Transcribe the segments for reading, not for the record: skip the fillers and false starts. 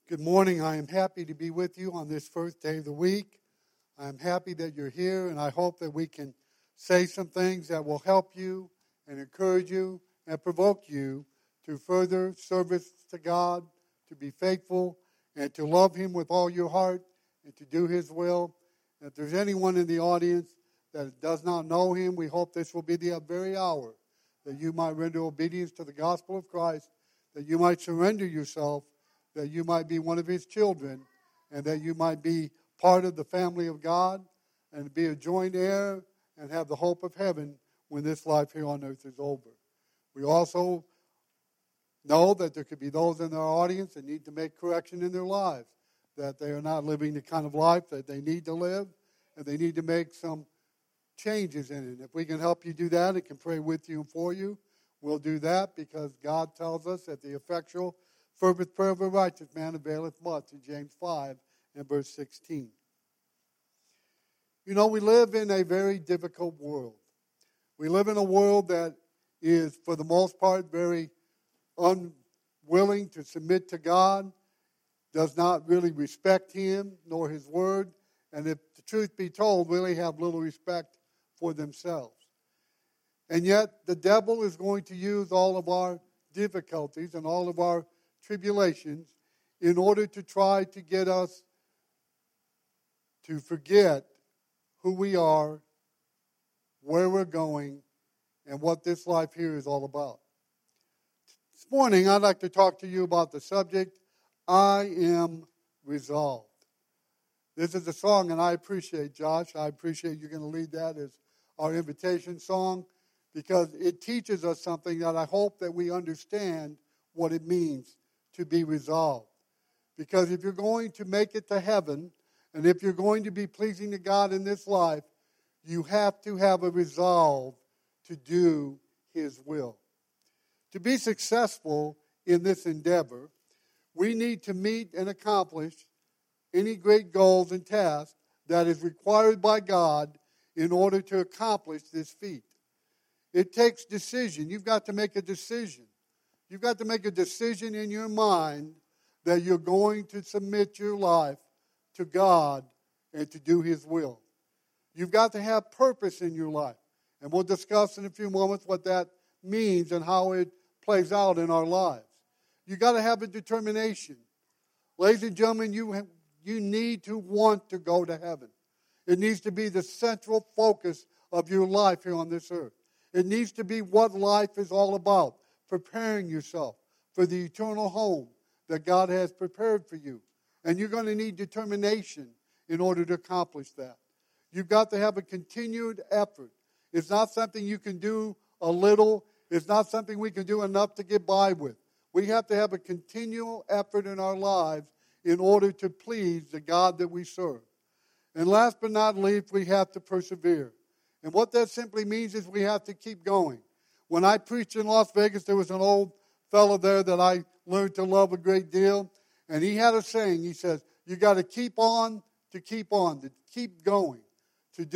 Good morning. I am happy to be with you on this first day of the week. I am happy that you're here, and I hope that we can say some things that will help you and encourage you and provoke you to further service to God, to be faithful, and to love Him with all your heart, and to do His will. And if there's anyone in the audience that does not know Him, we hope this will be the very hour that you might render obedience to the gospel of Christ, that you might surrender yourself, that you might be one of His children, and that you might be part of the family of God, and be a joint heir, and have the hope of heaven when this life here on earth is over. We also know that there could be those in our audience that need to make correction in their lives, that they are not living the kind of life that they need to live, and they need to make some changes in it. If we can help you do that and can pray with you and for you, we'll do that, because God tells us that the effectual fervent prayer of a righteous man availeth much, in James 5 and verse 16. You know, we live in a very difficult world. We live in a world that is, for the most part, very unwilling to submit to God, does not really respect Him nor His word, and if the truth be told, really have little respect for themselves. And yet, the devil is going to use all of our difficulties and all of our tribulations in order to try to get us to forget who we are, where we're going, and what this life here is all about. This morning, I'd like to talk to you about the subject, I Am Resolved. This is a song, and I appreciate, Josh, I appreciate you're going to lead that as our invitation song, because it teaches us something that I hope that we understand what it means to be resolved. Because if you're going to make it to heaven, and if you're going to be pleasing to God in this life, you have to have a resolve to do His will. To be successful in this endeavor, we need to meet and accomplish any great goals and tasks that is required by God in order to accomplish this feat. It takes decision. You've got to make a decision. You've got to make a decision in your mind that you're going to submit your life to God and to do His will. You've got to have purpose in your life. And we'll discuss in a few moments what that means and how it plays out in our lives. You've got to have a determination. Ladies and gentlemen, you need to want to go to heaven. It needs to be the central focus of your life here on this earth. It needs to be what life is all about. Preparing yourself for the eternal home that God has prepared for you. And you're going to need determination in order to accomplish that. You've got to have a continued effort. It's not something you can do a little. It's not something we can do enough to get by with. We have to have a continual effort in our lives in order to please the God that we serve. And last but not least, we have to persevere. And what that simply means is we have to keep going. When I preached in Las Vegas, there was an old fellow there that I learned to love a great deal. And he had a saying. He says, you got to keep on, to keep going. To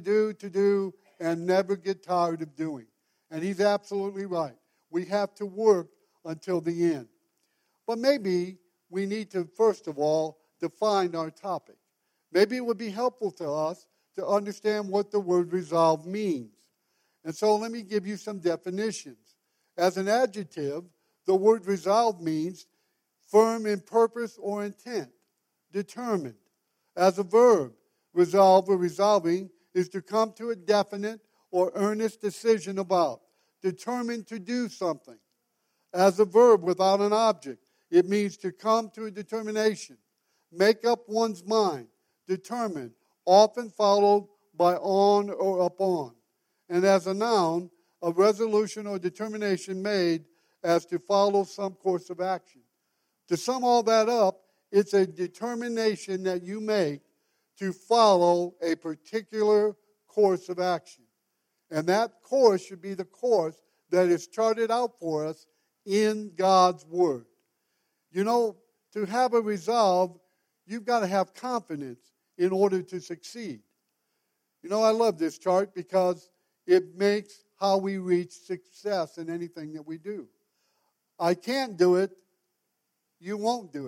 do, and never get tired of doing. And he's absolutely right. We have to work until the end. But maybe we need to, first of all, define our topic. Maybe it would be helpful to us to understand what the word resolve means. And so let me give you some definitions. As an adjective, the word resolve means firm in purpose or intent, determined. As a verb, resolve or resolving is to come to a definite or earnest decision about, determined to do something. As a verb without an object, it means to come to a determination, make up one's mind, determined, often followed by on or upon. And as a noun, a resolution or determination made as to follow some course of action. To sum all that up, it's a determination that you make to follow a particular course of action. And that course should be the course that is charted out for us in God's Word. You know, to have a resolve, you've got to have confidence in order to succeed. You know, I love this chart because it makes how we reach success in anything that we do. I can't do it, you won't do it.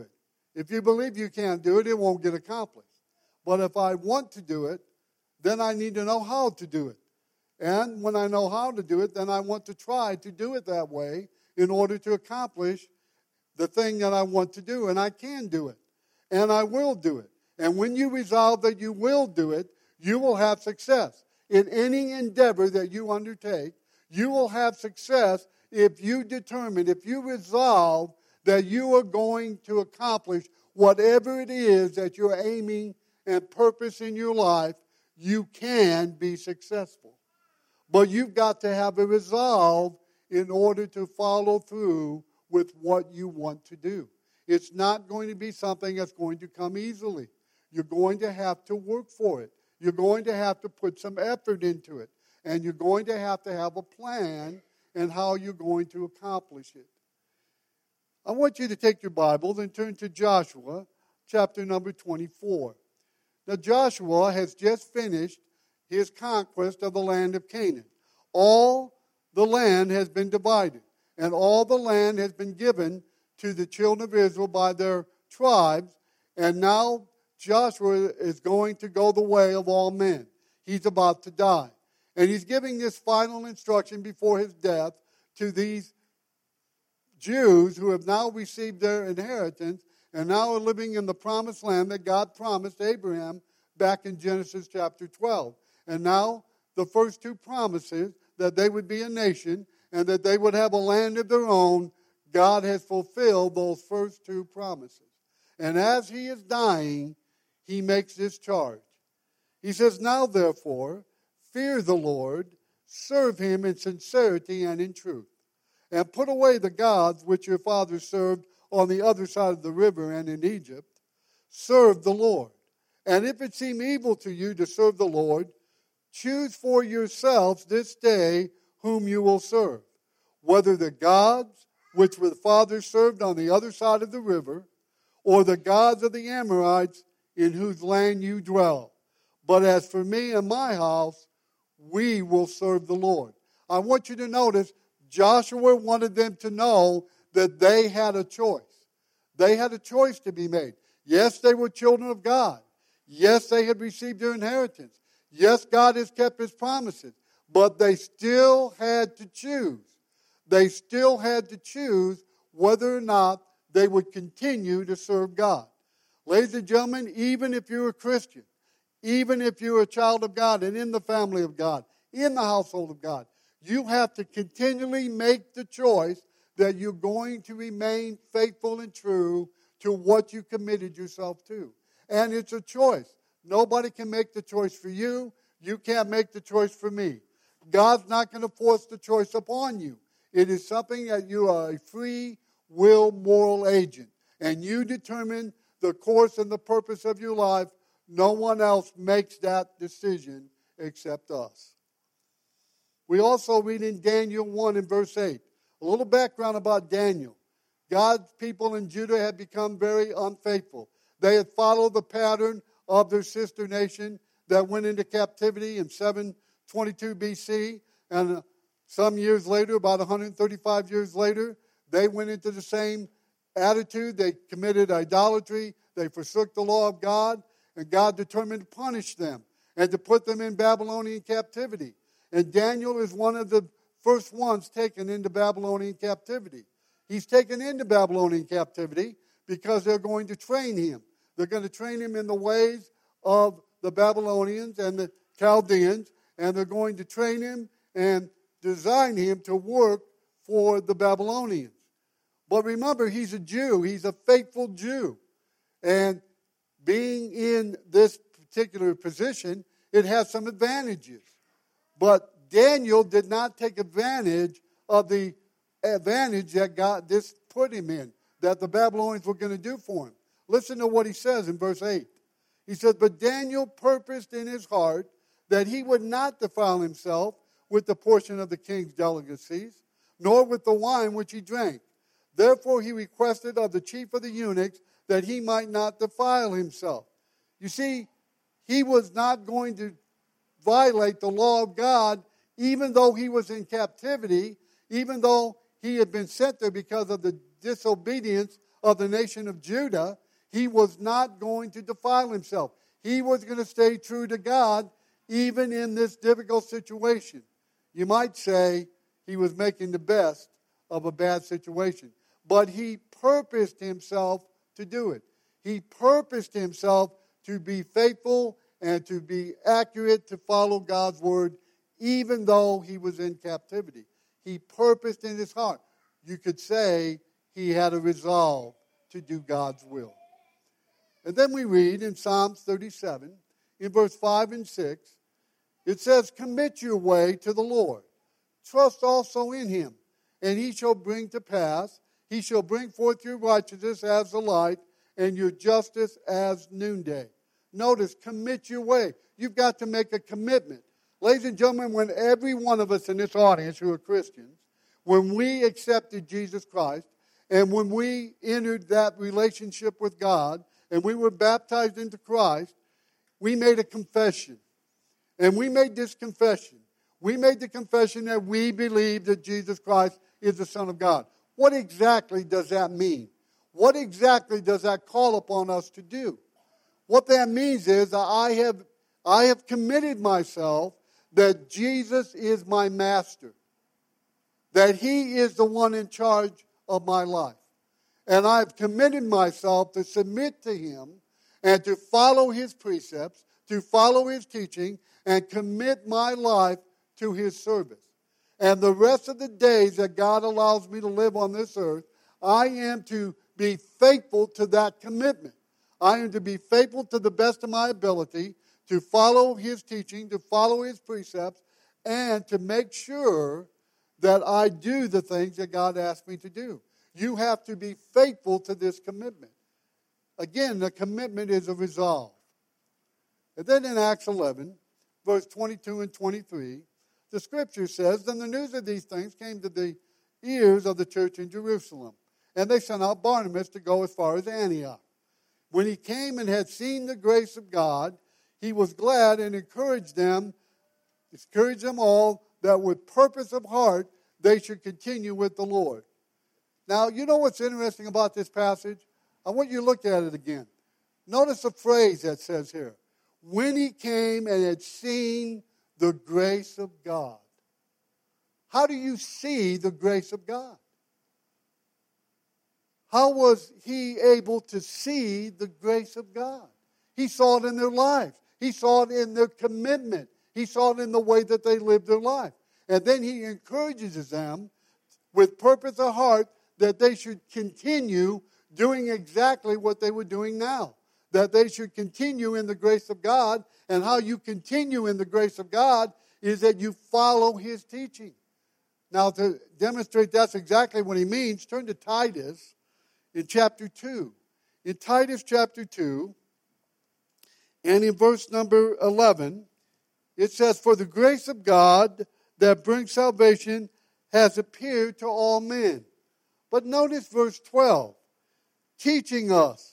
If you believe you can't do it, it won't get accomplished. But if I want to do it, then I need to know how to do it. And when I know how to do it, then I want to try to do it that way in order to accomplish the thing that I want to do. And I can do it. And I will do it. And when you resolve that you will do it, you will have success. In any endeavor that you undertake, you will have success if you determine, if you resolve that you are going to accomplish whatever it is that you're aiming and purpose in your life. You can be successful. But you've got to have a resolve in order to follow through with what you want to do. It's not going to be something that's going to come easily. You're going to have to work for it. You're going to have to put some effort into it. And you're going to have a plan and how you're going to accomplish it. I want you to take your Bibles and turn to Joshua, chapter number 24. Now, Joshua has just finished his conquest of the land of Canaan. All the land has been divided, and all the land has been given to the children of Israel by their tribes, and now Joshua is going to go the way of all men. He's about to die. And he's giving this final instruction before his death to these Jews who have now received their inheritance and now are living in the promised land that God promised Abraham back in Genesis chapter 12. And now the first two promises, that they would be a nation and that they would have a land of their own, God has fulfilled those first two promises. And as he is dying, he makes this charge. He says, "Now therefore, fear the Lord, serve him in sincerity and in truth, and put away the gods which your fathers served on the other side of the river and in Egypt. Serve the Lord. And if it seem evil to you to serve the Lord, choose for yourselves this day whom you will serve, whether the gods which the fathers served on the other side of the river, or the gods of the Amorites in whose land you dwell. But as for me and my house, we will serve the Lord." I want you to notice, Joshua wanted them to know that they had a choice. They had a choice to be made. Yes, they were children of God. Yes, they had received their inheritance. Yes, God has kept his promises. But they still had to choose. They still had to choose whether or not they would continue to serve God. Ladies and gentlemen, even if you're a Christian, even if you're a child of God and in the family of God, in the household of God, you have to continually make the choice that you're going to remain faithful and true to what you committed yourself to. And it's a choice. Nobody can make the choice for you. You can't make the choice for me. God's not going to force the choice upon you. It is something that you are a free will moral agent. And you determine the course and the purpose of your life. No one else makes that decision except us. We also read in Daniel 1 and verse 8. A little background about Daniel. God's people in Judah had become very unfaithful. They had followed the pattern of their sister nation that went into captivity in 722 BC. And some years later, about 135 years later, they went into the same attitude. They committed idolatry. They forsook the law of God. And God determined to punish them and to put them in Babylonian captivity. And Daniel is one of the first ones taken into Babylonian captivity. He's taken into Babylonian captivity because they're going to train him. They're going to train him in the ways of the Babylonians and the Chaldeans, and they're going to train him and design him to work for the Babylonians. But remember, he's a Jew. He's a faithful Jew. And being in this particular position, it has some advantages. But Daniel did not take advantage of the advantage that God this put him in, that the Babylonians were going to do for him. Listen to what he says in verse 8. He says, "But Daniel purposed in his heart that he would not defile himself with the portion of the king's delicacies, nor with the wine which he drank. Therefore he requested of the chief of the eunuchs that he might not defile himself." You see, he was not going to violate the law of God, even though he was in captivity, even though he had been sent there because of the disobedience of the nation of Judah. He was not going to defile himself. He was going to stay true to God even in this difficult situation. You might say he was making the best of a bad situation. But he purposed himself to do it. He purposed himself to be faithful and to be accurate, to follow God's word, even though he was in captivity. He purposed in his heart. You could say he had a resolve to do God's will. And then we read in Psalms 37, in verse 5 and 6, it says, commit your way to the Lord. Trust also in him, and he shall bring to pass. He shall bring forth your righteousness as the light, and your justice as noonday. Notice, commit your way. You've got to make a commitment. Ladies and gentlemen, when every one of us in this audience who are Christians, when we accepted Jesus Christ, and when we entered that relationship with God, and we were baptized into Christ, we made a confession. And we made this confession. We made the confession that we believe that Jesus Christ is the Son of God. What exactly does that mean? What exactly does that call upon us to do? What that means is that I have committed myself that Jesus is my master, that he is the one in charge of my life. And I've committed myself to submit to him and to follow his precepts, to follow his teaching, and commit my life to his service. And the rest of the days that God allows me to live on this earth, I am to be faithful to that commitment. I am to be faithful to the best of my ability, to follow his teaching, to follow his precepts, and to make sure that I do the things that God asked me to do. You have to be faithful to this commitment. Again, the commitment is a resolve. And then in Acts 11, verse 22 and 23, the scripture says, then the news of these things came to the ears of the church in Jerusalem. And they sent out Barnabas to go as far as Antioch. When he came and had seen the grace of God, he was glad and encouraged them all that with purpose of heart they should continue with the Lord. Now, you know what's interesting about this passage? I want you to look at it again. Notice the phrase that says here. When he came and had seen the grace of God. How do you see the grace of God? How was he able to see the grace of God? He saw it in their lives. He saw it in their commitment. He saw it in the way that they lived their life. And then he encourages them with purpose of heart that they should continue doing exactly what they were doing now. That they should continue in the grace of God. And how you continue in the grace of God is that you follow his teaching. Now, to demonstrate that's exactly what he means, turn to Titus in chapter 2. In Titus chapter 2, and in verse number 11, it says, for the grace of God that brings salvation has appeared to all men. But notice verse 12, teaching us.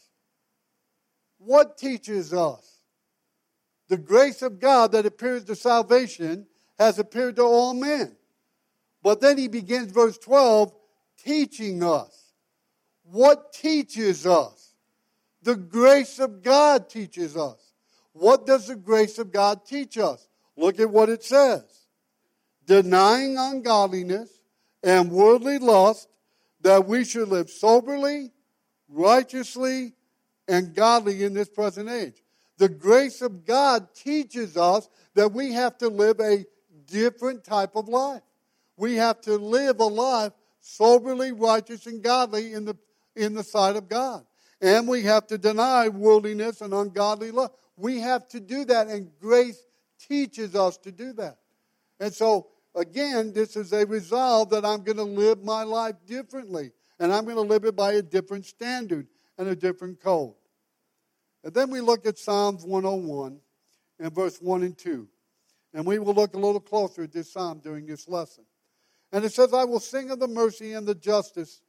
What teaches us? The grace of God that appears to salvation has appeared to all men. But then he begins verse 12, teaching us. What teaches us? The grace of God teaches us. What does the grace of God teach us? Look at what it says. Denying ungodliness and worldly lust, that we should live soberly, righteously, and godly in this present age. The grace of God teaches us that we have to live a different type of life. We have to live a life soberly, righteous, and godly in the sight of God. And we have to deny worldliness and ungodly lust. We have to do that, and grace teaches us to do that. And so, again, this is a resolve that I'm going to live my life differently. And I'm going to live it by a different standard and a different code. And then we look at Psalms 101 and verse 1 and 2. And we will look a little closer at this psalm during this lesson. And it says, I will sing of the mercy and the justice.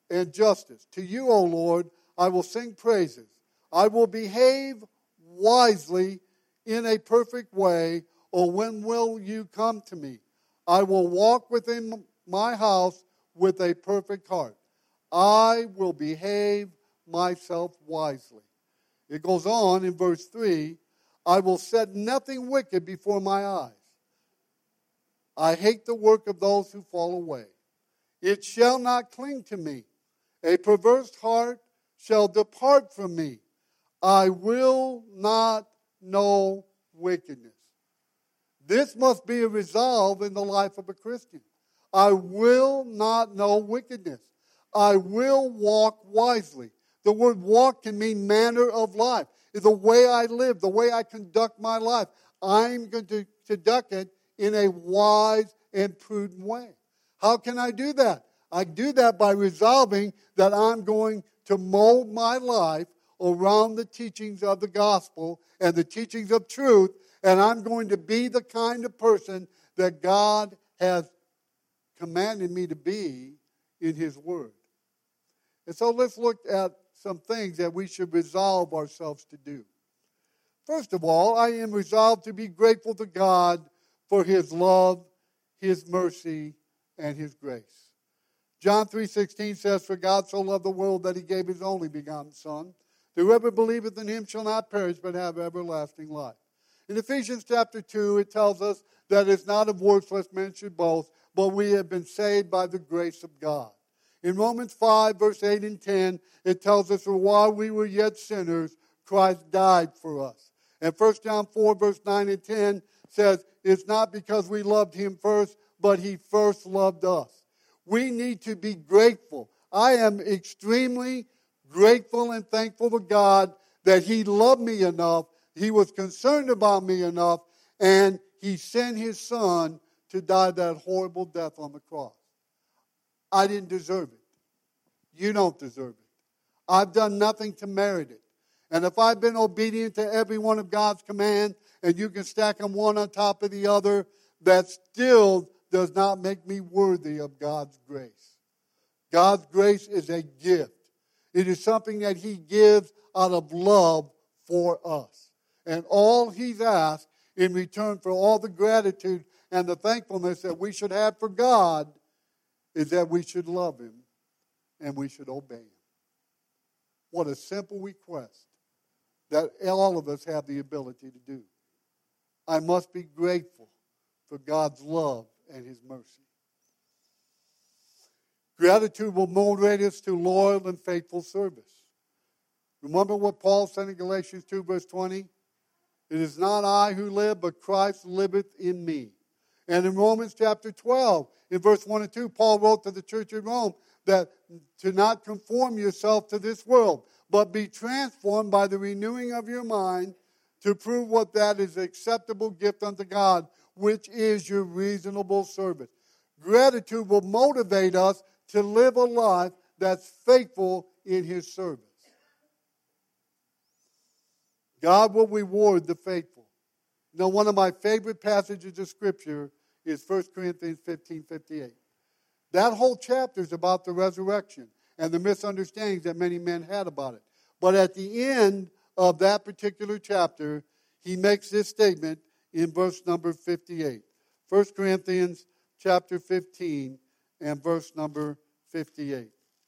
To you, O Lord, I will sing praises. I will behave wisely in a perfect way. Or when will you come to me? I will walk within my house with a perfect heart. I will behave myself wisely. It goes on in verse 3, I will set nothing wicked before my eyes. I hate the work of those who fall away. It shall not cling to me. A perverse heart shall depart from me. I will not know wickedness. This must be a resolve in the life of a Christian. I will not know wickedness. I will walk wisely. The word walk can mean manner of life. The way I live, the way I conduct my life. I'm going to conduct it in a wise and prudent way. How can I do that? I do that by resolving that I'm going to mold my life around the teachings of the gospel and the teachings of truth, and I'm going to be the kind of person that God has commanded me to be in His Word. And so let's look at some things that we should resolve ourselves to do. First of all, I am resolved to be grateful to God for His love, His mercy, and His grace. John 3:16 says, For God so loved the world that He gave His only begotten Son. Whoever believeth in Him shall not perish, but have everlasting life. In Ephesians chapter 2, it tells us that it's not of works lest men should boast, but we have been saved by the grace of God. In Romans 5, verse 8 and 10, it tells us that while we were yet sinners, Christ died for us. And 1 John 4, verse 9 and 10 says, It's not because we loved Him first, but He first loved us. We need to be grateful. I am extremely grateful and thankful to God that He loved me enough, He was concerned about me enough, and He sent His Son to die that horrible death on the cross. I didn't deserve it. You don't deserve it. I've done nothing to merit it. And if I've been obedient to every one of God's commands, and you can stack them one on top of the other, that still does not make me worthy of God's grace. God's grace is a gift. It is something that He gives out of love for us. And all He's asked in return for all the gratitude and the thankfulness that we should have for God is that we should love Him and we should obey Him. What a simple request that all of us have the ability to do. I must be grateful for God's love and His mercy. Gratitude will motivate us to loyal and faithful service. Remember what Paul said in Galatians 2, verse 20? It is not I who live, but Christ liveth in me. And in Romans chapter 12, in verse 1 and 2, Paul wrote to the church in Rome that to not conform yourself to this world, but be transformed by the renewing of your mind to prove what that is acceptable gift unto God, which is your reasonable service. Gratitude will motivate us to live a life that's faithful in His service. God will reward the faithful. You know, one of my favorite passages of Scripture is 1 Corinthians 15:58. That whole chapter is about the resurrection and the misunderstandings that many men had about it. But at the end of that particular chapter, he makes this statement in verse number 58. 1 Corinthians chapter 15 and verse number 58.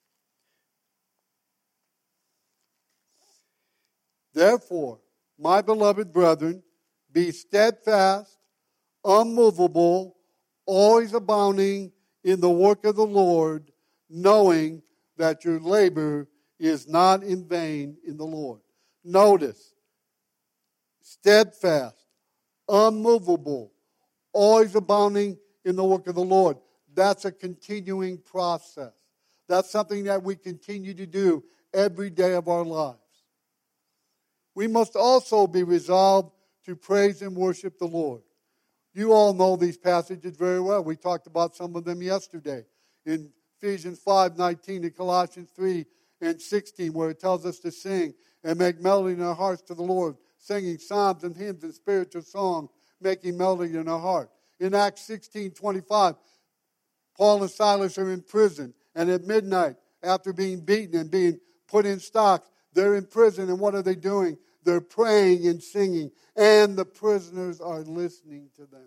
Therefore, my beloved brethren, be steadfast, unmovable, always abounding in the work of the Lord, knowing that your labor is not in vain in the Lord. Notice, steadfast, unmovable, always abounding in the work of the Lord. That's a continuing process. That's something that we continue to do every day of our lives. We must also be resolved to praise and worship the Lord. You all know these passages very well. We talked about some of them yesterday in Ephesians 5:19 and Colossians 3:16, where it tells us to sing and make melody in our hearts to the Lord, singing psalms and hymns and spiritual songs, making melody in our heart. In Acts 16:25, Paul and Silas are in prison, and at midnight, after being beaten and being put in stocks, they're in prison, and what are they doing? They're praying and singing, and the prisoners are listening to them.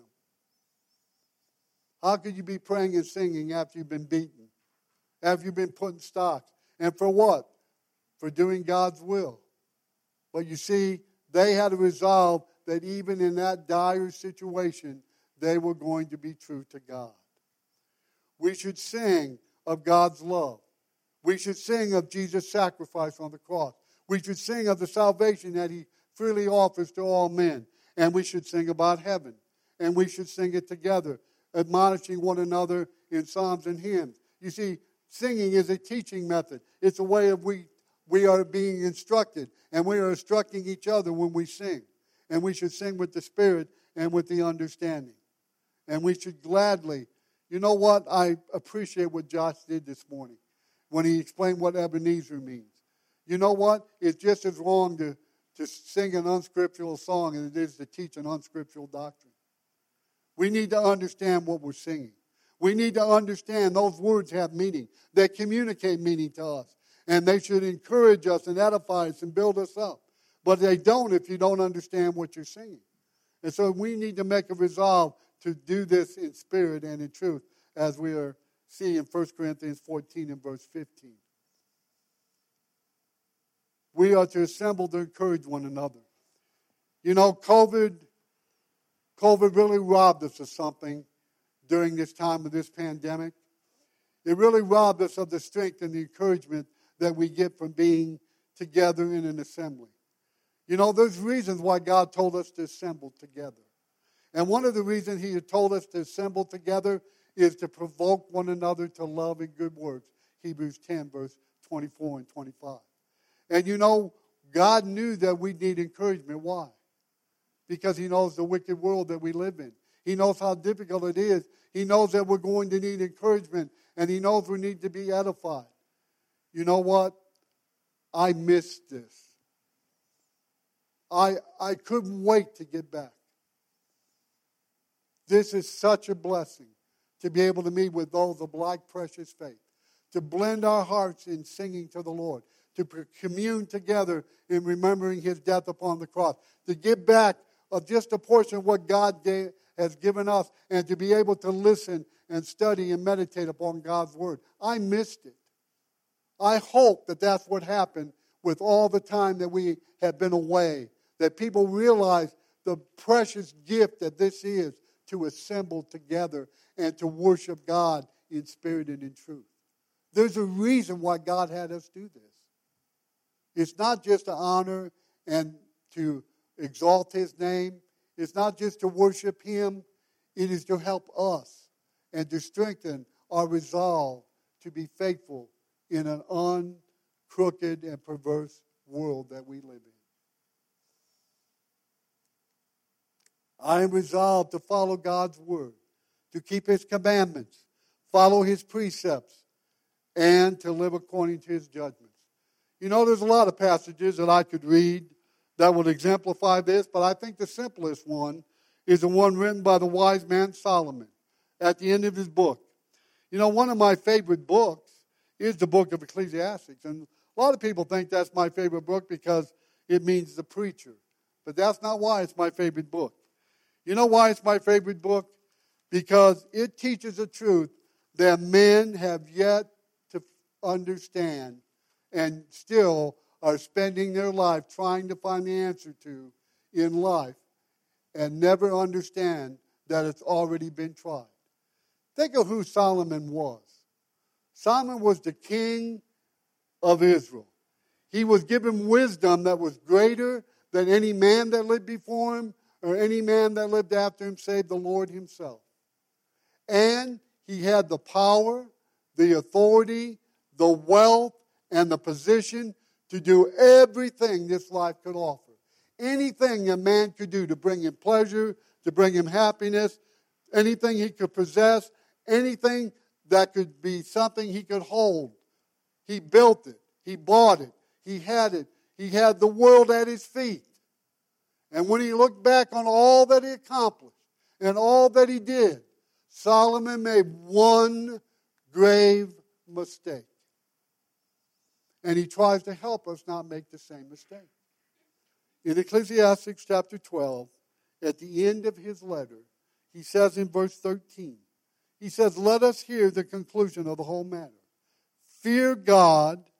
How could you be praying and singing after you've been beaten? After you've been put in stocks? And for what? for doing God's will. But you see, they had to resolve that even in that dire situation, they were going to be true to God. We should sing of God's love. We should sing of Jesus' sacrifice on the cross. We should sing of the salvation that he freely offers to all men. And we should sing about heaven. And we should sing it together, admonishing one another in psalms and hymns. You see, singing is a teaching method. It's a way of we are being instructed. And we are instructing each other when we sing. And we should sing with the Spirit and with the understanding. And we should gladly, you know what? I appreciate what Josh did this morning when he explained what Ebenezer means. You know what? It's just as wrong to sing an unscriptural song as it is to teach an unscriptural doctrine. We need to understand what we're singing. We need to understand those words have meaning. They communicate meaning to us. And they should encourage us and edify us and build us up. But they don't if you don't understand what you're singing. And so we need to make a resolve to do this in spirit and in truth, as we are seeing in 1 Corinthians 14 and verse 15. We are to assemble to encourage one another. You know, COVID really robbed us of something during this time of this pandemic. It really robbed us of the strength and the encouragement that we get from being together in an assembly. You know, there's reasons why God told us to assemble together. And one of the reasons he had told us to assemble together is to provoke one another to love and good works. Hebrews 10, verse 24 and 25. And you know, God knew that we need encouragement. Why? Because he knows the wicked world that we live in. He knows how difficult it is. He knows that we're going to need encouragement. And he knows we need to be edified. You know what? I missed this. I couldn't wait to get back. This is such a blessing to be able to meet with those of like precious faith, to blend our hearts in singing to the Lord, to commune together in remembering his death upon the cross, to give back of just a portion of what God has given us, and to be able to listen and study and meditate upon God's word. I missed it. I hope that that's what happened with all the time that we have been away, that people realize the precious gift that this is to assemble together and to worship God in spirit and in truth. There's a reason why God had us do this. It's not just to honor and to exalt his name. It's not just to worship him. It is to help us and to strengthen our resolve to be faithful in an uncrooked and perverse world that we live in. I am resolved to follow God's word, to keep his commandments, follow his precepts, and to live according to his judgments. You know, there's a lot of passages that I could read that would exemplify this, but I think the simplest one is the one written by the wise man Solomon at the end of his book. You know, one of my favorite books is the book of Ecclesiastes. And a lot of people think that's my favorite book because it means the preacher. But that's not why it's my favorite book. You know why it's my favorite book? Because it teaches the truth that men have yet to understand and still are spending their life trying to find the answer to in life and never understand that it's already been tried. Think of who Solomon was. Solomon was the king of Israel. He was given wisdom that was greater than any man that lived before him or any man that lived after him, save the Lord himself. And he had the power, the authority, the wealth, and the position to do everything this life could offer. Anything a man could do to bring him pleasure, to bring him happiness, anything he could possess, anything that could be something he could hold. He built it. He bought it. He had it. He had the world at his feet. And when he looked back on all that he accomplished and all that he did, Solomon made one grave mistake. And he tries to help us not make the same mistake. In Ecclesiastes chapter 12, at the end of his letter, he says in verse 13, he says, "Let us hear the conclusion of the whole matter. Fear God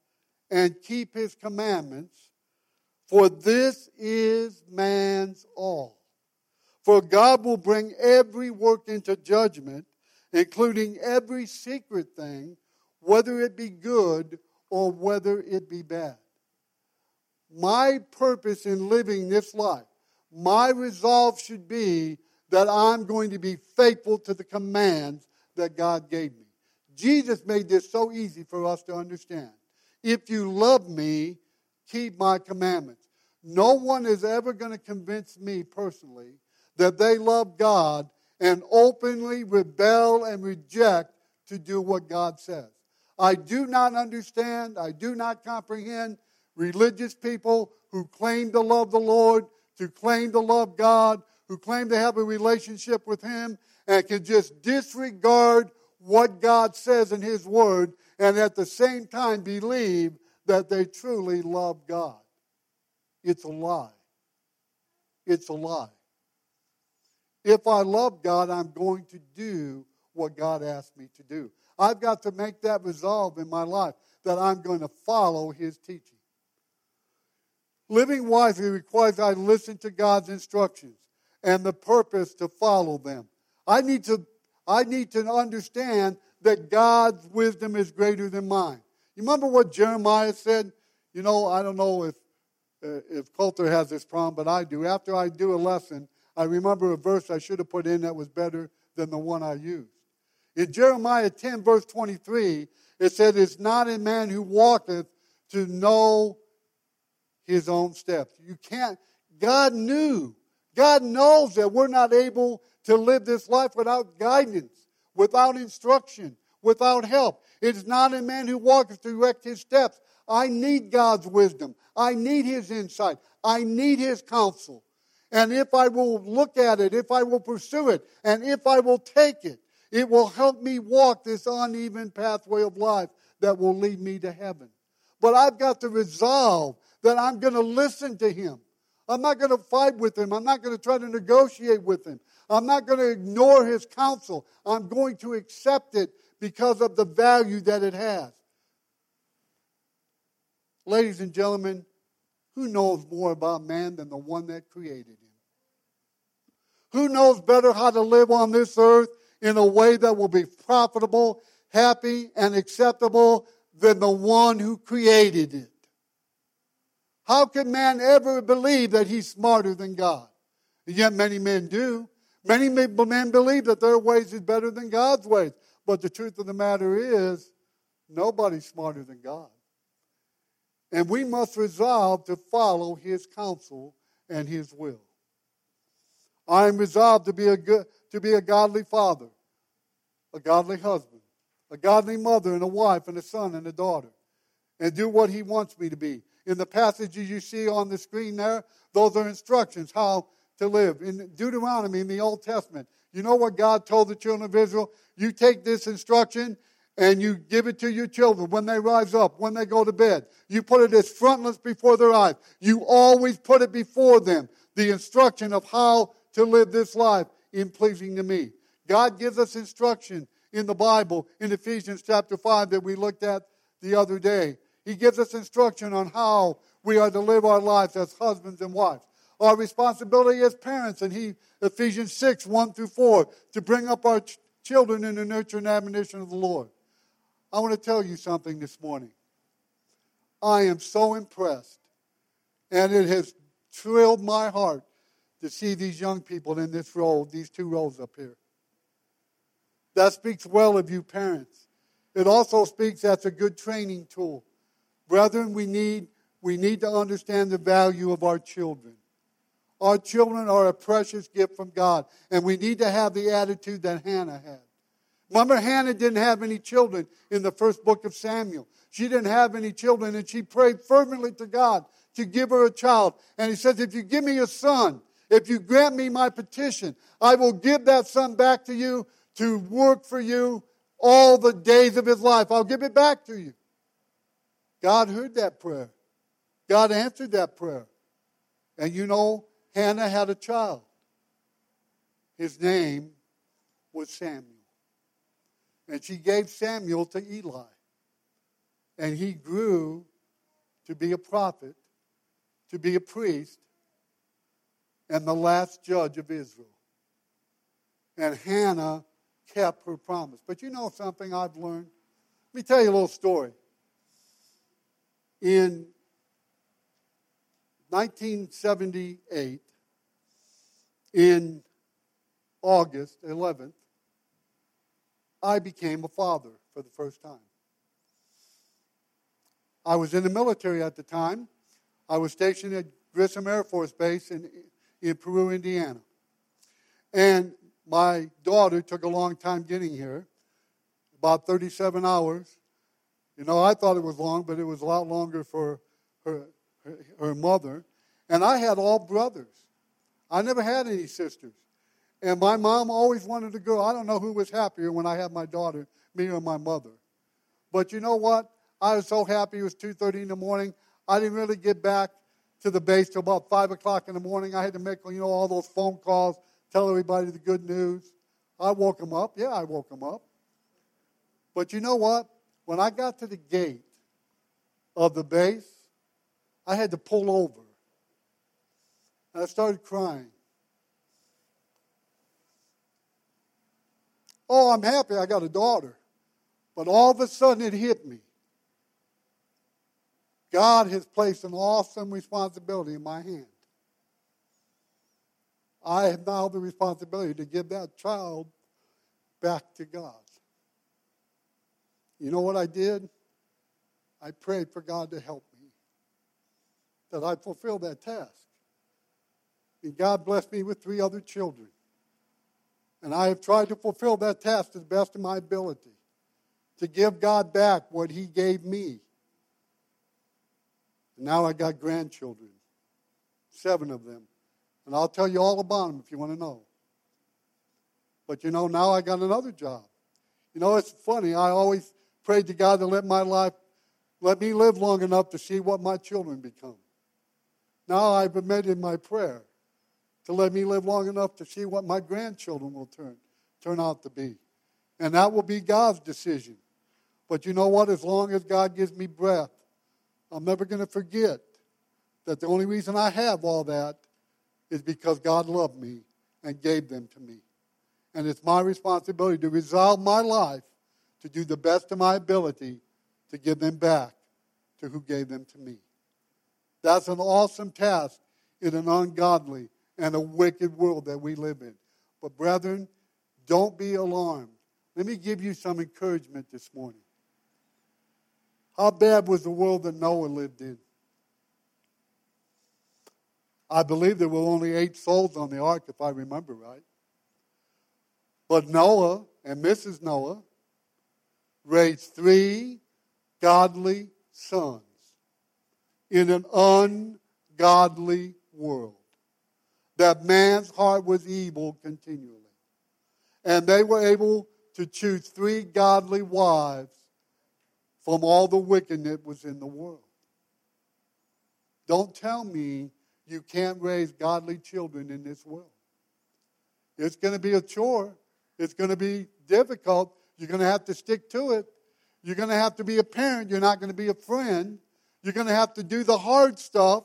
and keep his commandments, for this is man's all. For God will bring every work into judgment, including every secret thing, whether it be good or whether it be bad. My purpose in living this life, my resolve should be that I'm going to be faithful to the commands that God gave me. Jesus made this so easy for us to understand. If you love me, keep my commandments. No one is ever going to convince me personally that they love God and openly rebel and reject to do what God says. I do not understand, I do not comprehend religious people who claim to love the Lord, who claim to love God, who claim to have a relationship with Him, and can just disregard what God says in His Word and at the same time believe that they truly love God. It's a lie. It's a lie. If I love God, I'm going to do what God asked me to do. I've got to make that resolve in my life that I'm going to follow His teaching. Living wisely requires I listen to God's instructions and the purpose to follow them. I need to understand that God's wisdom is greater than mine. You remember what Jeremiah said? You know, I don't know if Coulter has this problem, but I do. After I do a lesson, I remember a verse I should have put in that was better than the one I used. In Jeremiah 10, verse 23, it said, "It's not a man who walketh to know his own steps." You can't. God knew. God knows that we're not able to live this life without guidance, without instruction, without help. It's not a man who walketh to direct his steps. I need God's wisdom. I need His insight. I need His counsel. And if I will look at it, if I will pursue it, and if I will take it, it will help me walk this uneven pathway of life that will lead me to heaven. But I've got to resolve that I'm going to listen to Him. I'm not going to fight with Him. I'm not going to try to negotiate with Him. I'm not going to ignore His counsel. I'm going to accept it because of the value that it has. Ladies and gentlemen, who knows more about man than the one that created him? Who knows better how to live on this earth in a way that will be profitable, happy, and acceptable than the one who created it? How can man ever believe that he's smarter than God? And yet many men do. Many men believe that their ways is better than God's ways. But the truth of the matter is, nobody's smarter than God. And we must resolve to follow His counsel and His will. I am resolved to be a godly father, a godly husband, a godly mother and a wife and a son and a daughter, and do what He wants me to be. In the passages you see on the screen there, those are instructions how to live. In Deuteronomy, in the Old Testament, you know what God told the children of Israel? You take this instruction and you give it to your children when they rise up, when they go to bed. You put it as frontless before their eyes. You always put it before them, the instruction of how to live this life in pleasing to me. God gives us instruction in the Bible, in Ephesians chapter 5 that we looked at the other day. He gives us instruction on how we are to live our lives as husbands and wives. Our responsibility as parents, and Ephesians 6, 1 through 4, to bring up our children in the nurture and admonition of the Lord. I want to tell you something this morning. I am so impressed, and it has thrilled my heart to see these young people in this row, these two rows up here. That speaks well of you parents. It also speaks that's a good training tool. Brethren, we need to understand the value of our children. Our children are a precious gift from God, and we need to have the attitude that Hannah had. Remember, Hannah didn't have any children in the first book of Samuel. She didn't have any children, and she prayed fervently to God to give her a child. And He says, if you give me a son, if you grant me my petition, I will give that son back to you to work for you all the days of his life. I'll give it back to you. God heard that prayer. God answered that prayer. And you know, Hannah had a child. His name was Samuel. And she gave Samuel to Eli. And he grew to be a prophet, to be a priest, and the last judge of Israel. And Hannah kept her promise. But you know something I've learned? Let me tell you a little story. In 1978, in August 11th, I became a father for the first time. I was in the military at the time. I was stationed at Grissom Air Force Base in Peru, Indiana. And my daughter took a long time getting here, about 37 hours. You know, I thought it was long, but it was a lot longer for her mother. And I had all brothers. I never had any sisters. And my mom always wanted a girl. I don't know who was happier when I had my daughter, me or my mother. But you know what? I was so happy. It was 2:30 in the morning. I didn't really get back to the base till about 5 o'clock in the morning. I had to make, all those phone calls, tell everybody the good news. I woke them up. Yeah, I woke them up. But you know what? When I got to the gate of the base, I had to pull over. And I started crying. Oh, I'm happy I got a daughter. But all of a sudden it hit me. God has placed an awesome responsibility in my hand. I have now the responsibility to give that child back to God. You know what I did? I prayed for God to help me, that I'd fulfill that task. And God blessed me with 3 other children. And I have tried to fulfill that task to the best of my ability, to give God back what He gave me. And now I got grandchildren, 7 of them. And I'll tell you all about them if you want to know. But now I got another job. It's funny. I always prayed to God to let me live long enough to see what my children become. Now I've amended my prayer to let me live long enough to see what my grandchildren will turn out to be. And that will be God's decision. But you know what? As long as God gives me breath, I'm never going to forget that the only reason I have all that is because God loved me and gave them to me. And it's my responsibility to resolve my life to do the best of my ability to give them back to who gave them to me. That's an awesome task in an ungodly and a wicked world that we live in. But brethren, don't be alarmed. Let me give you some encouragement this morning. How bad was the world that Noah lived in? I believe there were only 8 souls on the ark, if I remember right. But Noah and Mrs. Noah raised 3 godly sons in an ungodly world. That man's heart was evil continually. And they were able to choose 3 godly wives from all the wickedness that was in the world. Don't tell me you can't raise godly children in this world. It's going to be a chore. It's going to be difficult. You're going to have to stick to it. You're going to have to be a parent. You're not going to be a friend. You're going to have to do the hard stuff.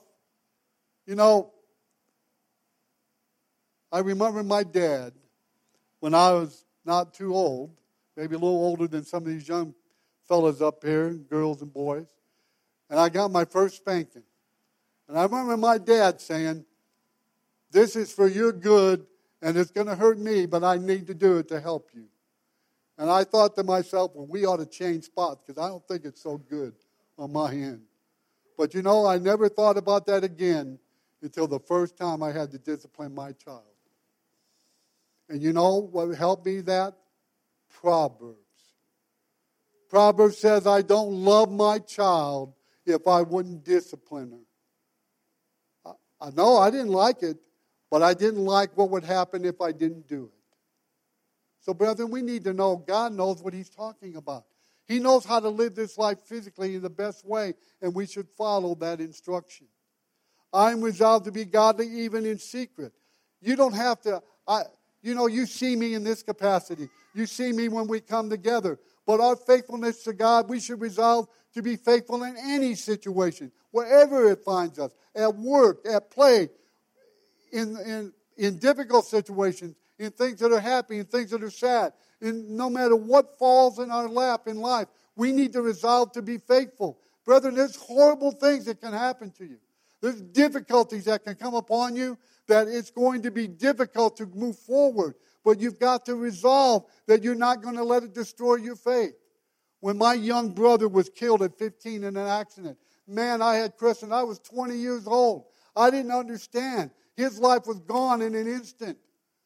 I remember my dad, when I was not too old, maybe a little older than some of these young fellas up here, girls and boys, and I got my first spanking. And I remember my dad saying, "This is for your good, and it's going to hurt me, but I need to do it to help you." And I thought to myself, well, we ought to change spots because I don't think it's so good on my end. But I never thought about that again until the first time I had to discipline my child. And you know what helped me that? Proverbs. Proverbs says, I don't love my child if I wouldn't discipline her. I know I didn't like it, but I didn't like what would happen if I didn't do it. So, brethren, we need to know God knows what He's talking about. He knows how to live this life physically in the best way, and we should follow that instruction. I'm resolved to be godly even in secret. You don't have to, you see me in this capacity. You see me when we come together. But our faithfulness to God, we should resolve to be faithful in any situation, wherever it finds us, at work, at play, in difficult situations, in things that are happy, in things that are sad. No matter what falls in our lap in life, we need to resolve to be faithful. Brethren, there's horrible things that can happen to you. There's difficulties that can come upon you that it's going to be difficult to move forward. But you've got to resolve that you're not going to let it destroy your faith. When my young brother was killed at 15 in an accident, man, I had Kristen. I was 20 years old. I didn't understand. His life was gone in an instant.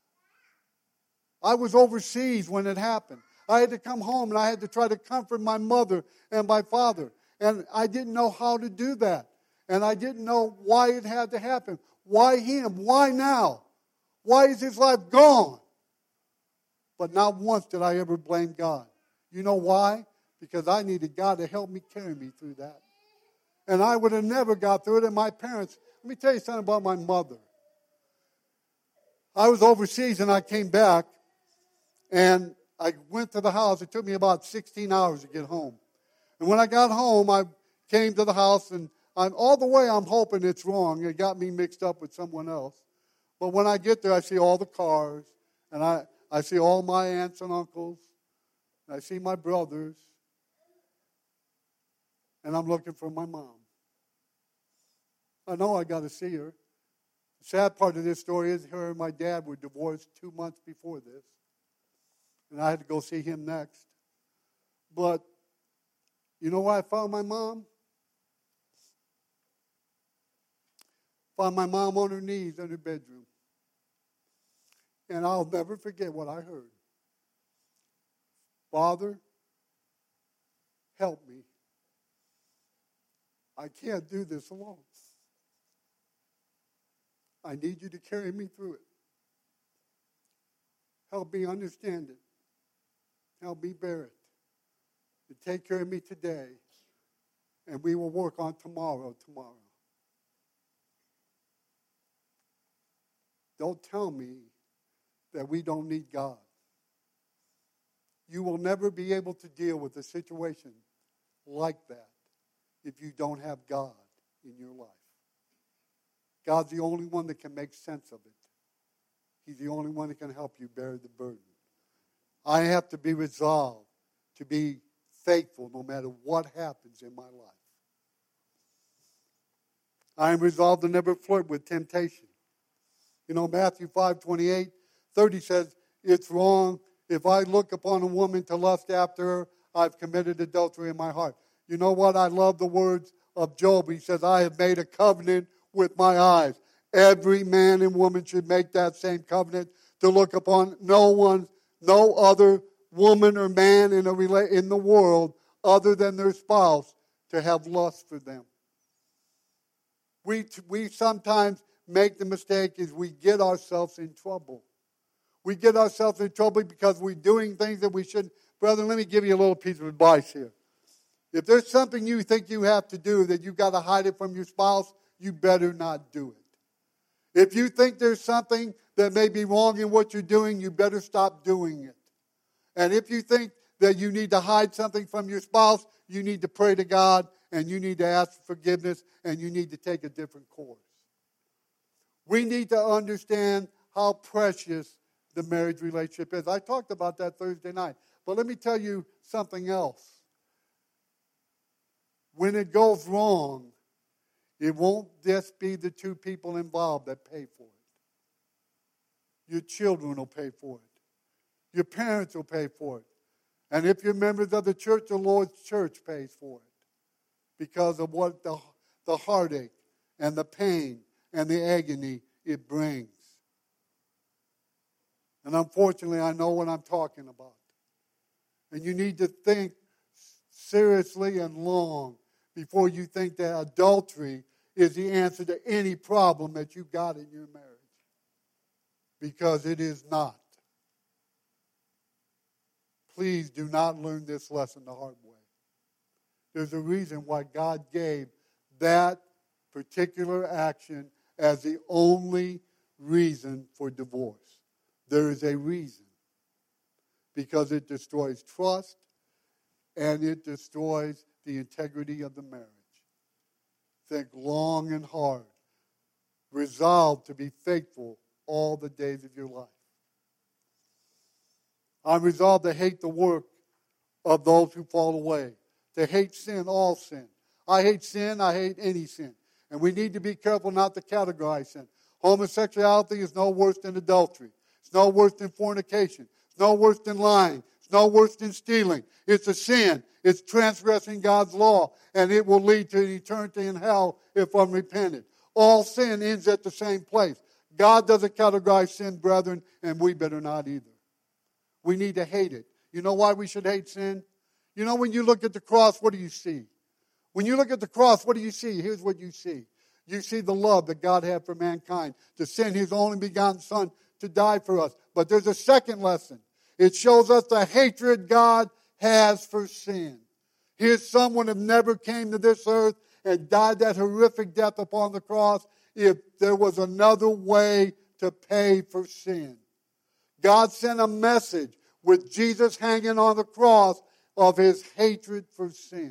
I was overseas when it happened. I had to come home and I had to try to comfort my mother and my father. And I didn't know how to do that. And I didn't know why it had to happen. Why him? Why now? Why is his life gone? But not once did I ever blame God. You know why? Because I needed God to help me carry me through that. And I would have never got through it. And my parents, let me tell you something about my mother. I was overseas and I came back. And I went to the house. It took me about 16 hours to get home. And when I got home, I came to the house, and all the way I'm hoping it's wrong. It got me mixed up with someone else. But when I get there, I see all the cars, and I see all my aunts and uncles, and I see my brothers, and I'm looking for my mom. I know I got to see her. The sad part of this story is her and my dad were divorced 2 months before this. And I had to go see him next. But you know where I found my mom? Found my mom on her knees in her bedroom. And I'll never forget what I heard. Father, help me. I can't do this alone. I need you to carry me through it. Help me understand it. Help me bear it. And take care of me today. And we will work on tomorrow. Don't tell me that we don't need God. You will never be able to deal with a situation like that if you don't have God in your life. God's the only one that can make sense of it. He's the only one that can help you bear the burden. I have to be resolved to be faithful no matter what happens in my life. I am resolved to never flirt with temptation. You know, Matthew 5:28-30 says, it's wrong. If I look upon a woman to lust after her, I've committed adultery in my heart. You know what? I love the words of Job. He says, I have made a covenant with my eyes. Every man and woman should make that same covenant to look upon no other woman or man in the world other than their spouse to have lust for them. We sometimes make the mistake is we get ourselves in trouble. We get ourselves in trouble because we're doing things that we shouldn't. Brother, let me give you a little piece of advice here. If there's something you think you have to do that you've got to hide it from your spouse, you better not do it. If you think there's something that may be wrong in what you're doing, you better stop doing it. And if you think that you need to hide something from your spouse, you need to pray to God, and you need to ask for forgiveness, and you need to take a different course. We need to understand how precious the marriage relationship is. I talked about that Thursday night. But let me tell you something else. When it goes wrong, it won't just be the two people involved that pay for it. Your children will pay for it. Your parents will pay for it. And if you're members of the church, the Lord's church pays for it. Because of what the heartache and the pain and the agony it brings. And unfortunately, I know what I'm talking about. And you need to think seriously and long before you think that adultery is the answer to any problem that you've got in your marriage. Because it is not. Please do not learn this lesson the hard way. There's a reason why God gave that particular action as the only reason for divorce. There is a reason. Because it destroys trust, and it destroys the integrity of the marriage. Think long and hard. Resolve to be faithful all the days of your life. I'm resolved to hate the work of those who fall away, to hate sin, all sin. I hate sin, I hate any sin. And we need to be careful not to categorize sin. Homosexuality is no worse than adultery. It's no worse than fornication. It's no worse than lying. It's no worse than stealing. It's a sin. It's transgressing God's law, and it will lead to an eternity in hell if unrepented. All sin ends at the same place. God doesn't categorize sin, brethren, and we better not either. We need to hate it. You know why we should hate sin? You know, when you look at the cross, what do you see? When you look at the cross, what do you see? Here's what you see. You see the love that God had for mankind, to send His only begotten Son to die for us. But there's a second lesson. It shows us the hatred God has for sin. His Son would have never came to this earth and died that horrific death upon the cross if there was another way to pay for sin. God sent a message with Jesus hanging on the cross of His hatred for sin.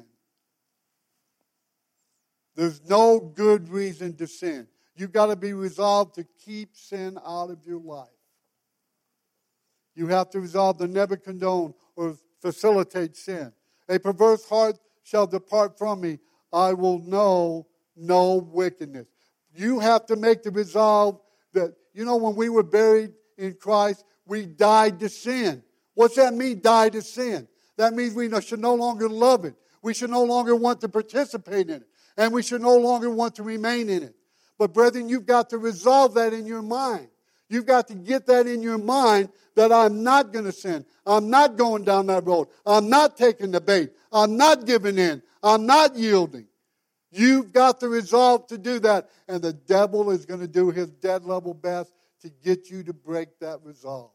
There's no good reason to sin. You've got to be resolved to keep sin out of your life. You have to resolve to never condone or facilitate sin. A perverse heart shall depart from me. I will know no wickedness. You have to make the resolve that, you know, when we were buried in Christ, we died to sin. What's that mean, die to sin? That means we should no longer love it. We should no longer want to participate in it. And we should no longer want to remain in it. But brethren, you've got to resolve that in your mind. You've got to get that in your mind that I'm not going to sin. I'm not going down that road. I'm not taking the bait. I'm not giving in. I'm not yielding. You've got the resolve to do that. And the devil is going to do his dead level best to get you to break that resolve.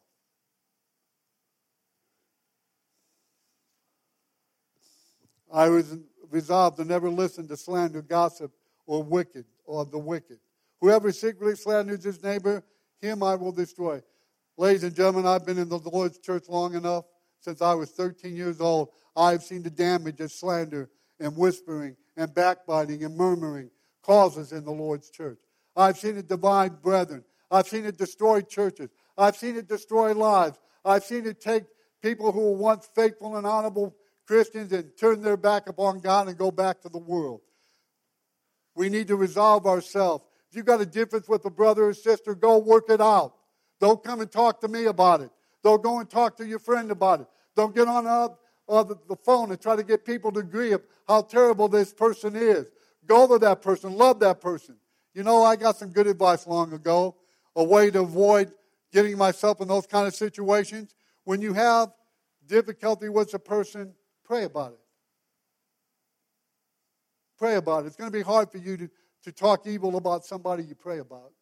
I was resolved to never listen to slander, gossip, or the wicked. Whoever secretly slanders his neighbor, him I will destroy. Ladies and gentlemen, I've been in the Lord's church long enough. Since I was 13 years old, I've seen the damage that slander and whispering and backbiting and murmuring causes in the Lord's church. I've seen it divide brethren. I've seen it destroy churches. I've seen it destroy lives. I've seen it take people who were once faithful and honorable Christians and turn their back upon God and go back to the world. We need to resolve ourselves. If you've got a difference with a brother or sister, go work it out. Don't come and talk to me about it. Don't go and talk to your friend about it. Don't get on the phone and try to get people to agree of how terrible this person is. Go to that person. Love that person. You know, I got some good advice long ago. A way to avoid getting myself in those kind of situations. When you have difficulty with a person, pray about it. Pray about it. It's going to be hard for you to talk evil about somebody you pray about.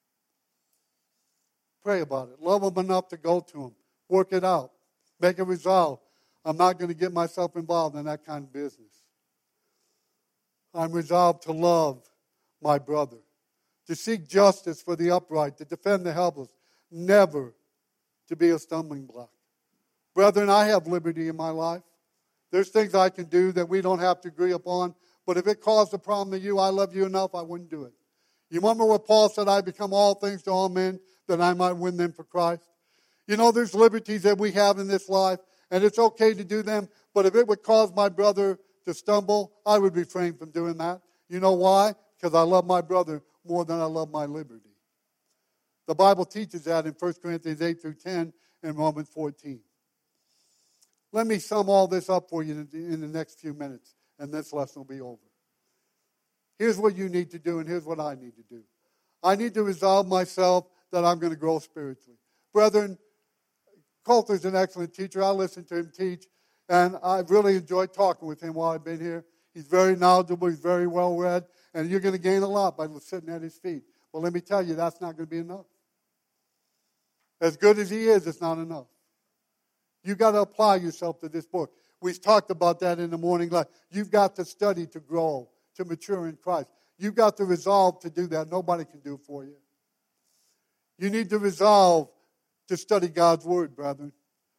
Pray about it. Love them enough to go to them. Work it out. Make a resolve. I'm not going to get myself involved in that kind of business. I'm resolved to love my brother, to seek justice for the upright, to defend the helpless, never to be a stumbling block. Brethren, I have liberty in my life. There's things I can do that we don't have to agree upon, but if it caused a problem to you, I love you enough, I wouldn't do it. You remember what Paul said, I become all things to all men, that I might win them for Christ? You know, there's liberties that we have in this life, and it's okay to do them, but if it would cause my brother to stumble, I would refrain from doing that. You know why? Because I love my brother more than I love my liberty. The Bible teaches that in 1 Corinthians 8 through 10 and Romans 14. Let me sum all this up for you in the next few minutes, and this lesson will be over. Here's what you need to do, and here's what I need to do. I need to resolve myself that I'm going to grow spiritually. Brethren, Coulter's an excellent teacher. I listen to him teach, and I've really enjoyed talking with him while I've been here. He's very knowledgeable. He's very well-read, and you're going to gain a lot by sitting at his feet. Well, let me tell you, that's not going to be enough. As good as he is, it's not enough. You've got to apply yourself to this book. We've talked about that in the morning life. You've got to study to grow, to mature in Christ. You've got to resolve to do that. Nobody can do it for you. You need to resolve to study God's Word, brethren.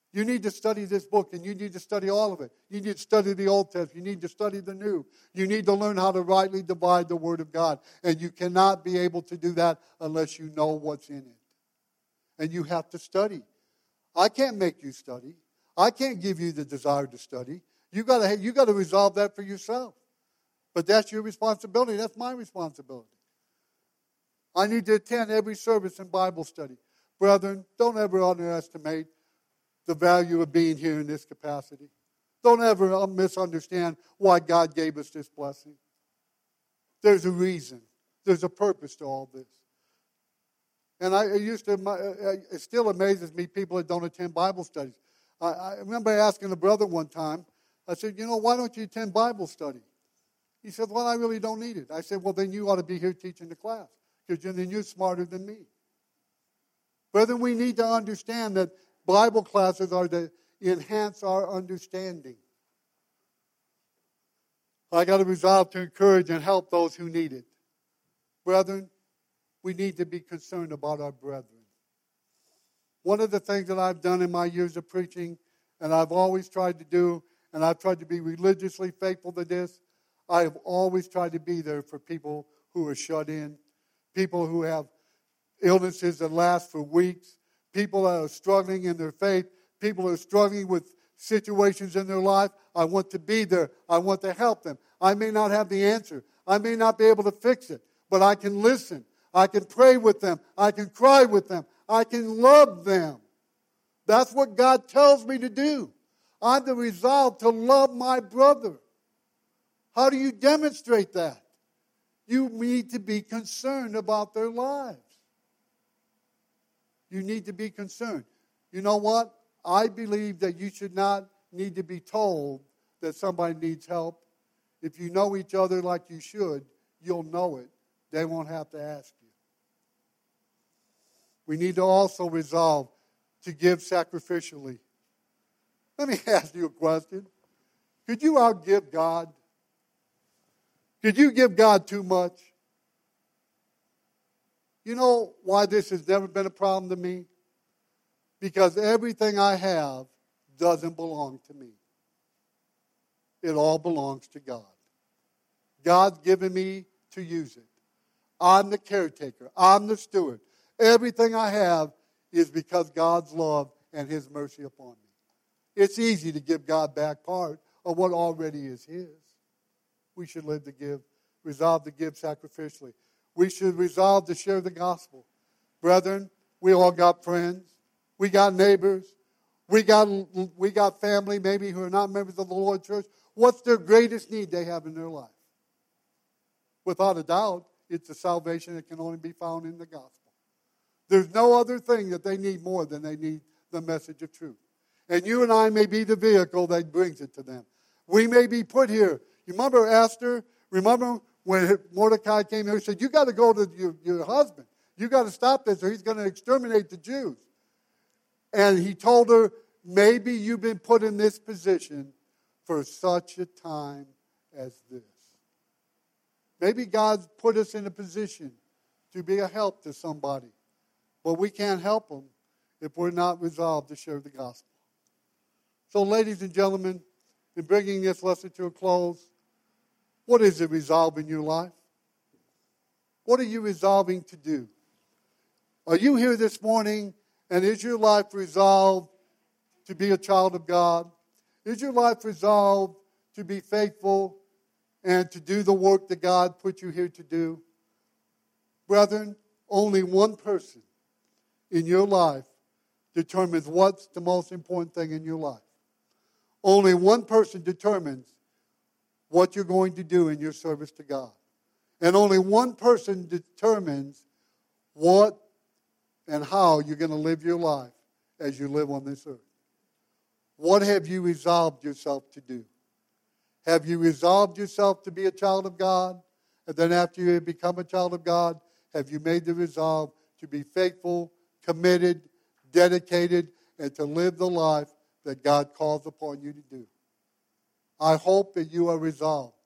You need to study this book, and you need to study all of it. You need to study the Old Testament. You need to study the New. You need to learn how to rightly divide the Word of God. And you cannot be able to do that unless you know what's in it. And you have to study. I can't make you study. I can't give you the desire to study. You got to resolve that for yourself. But that's your responsibility. That's my responsibility. I need to attend every service and Bible study. Brethren, don't ever underestimate the value of being here in this capacity. Don't ever misunderstand why God gave us this blessing. There's a reason. There's a purpose to all this. And it still amazes me, people that don't attend Bible studies. I remember asking a brother one time, I said, why don't you attend Bible study? He said, well, I really don't need it. I said, well, then you ought to be here teaching the class, because then you're smarter than me. Brethren, we need to understand that Bible classes are to enhance our understanding. I got to resolve to encourage and help those who need it. Brethren, we need to be concerned about our brethren. One of the things that I've done in my years of preaching, and I've always tried to do, and I've tried to be religiously faithful to this, I have always tried to be there for people who are shut in, people who have illnesses that last for weeks, people that are struggling in their faith, people who are struggling with situations in their life. I want to be there. I want to help them. I may not have the answer. I may not be able to fix it, but I can listen. I can pray with them. I can cry with them. I can love them. That's what God tells me to do. I'm to resolve to love my brother. How do you demonstrate that? You need to be concerned about their lives. You need to be concerned. You know what? I believe that you should not need to be told that somebody needs help. If you know each other like you should, you'll know it. They won't have to ask you. We need to also resolve to give sacrificially. Let me ask you a question. Could you outgive God? Could you give God too much? You know why this has never been a problem to me? Because everything I have doesn't belong to me. It all belongs to God. God's given me to use it. I'm the caretaker. I'm the steward. Everything I have is because God's love and His mercy upon me. It's easy to give God back part of what already is His. We should live to give, resolve to give sacrificially. We should resolve to share the gospel. Brethren, we all got friends. We got neighbors. We got family maybe who are not members of the Lord Church. What's their greatest need they have in their life? Without a doubt, it's the salvation that can only be found in the gospel. There's no other thing that they need more than they need the message of truth. And you and I may be the vehicle that brings it to them. We may be put here. You remember Esther? Remember when Mordecai came here and said, you got to go to your husband. You got to stop this or he's going to exterminate the Jews. And he told her, maybe you've been put in this position for such a time as this. Maybe God's put us in a position to be a help to somebody. But we can't help them if we're not resolved to share the gospel. So, ladies and gentlemen, in bringing this lesson to a close, what is it resolve in your life? What are you resolving to do? Are you here this morning and is your life resolved to be a child of God? Is your life resolved to be faithful and to do the work that God put you here to do? Brethren, only one person in your life determines what's the most important thing in your life. Only one person determines what you're going to do in your service to God. And only one person determines what and how you're going to live your life as you live on this earth. What have you resolved yourself to do? Have you resolved yourself to be a child of God? And then after you become a child of God, have you made the resolve to be faithful, committed, dedicated, and to live the life that God calls upon you to do? I hope that you are resolved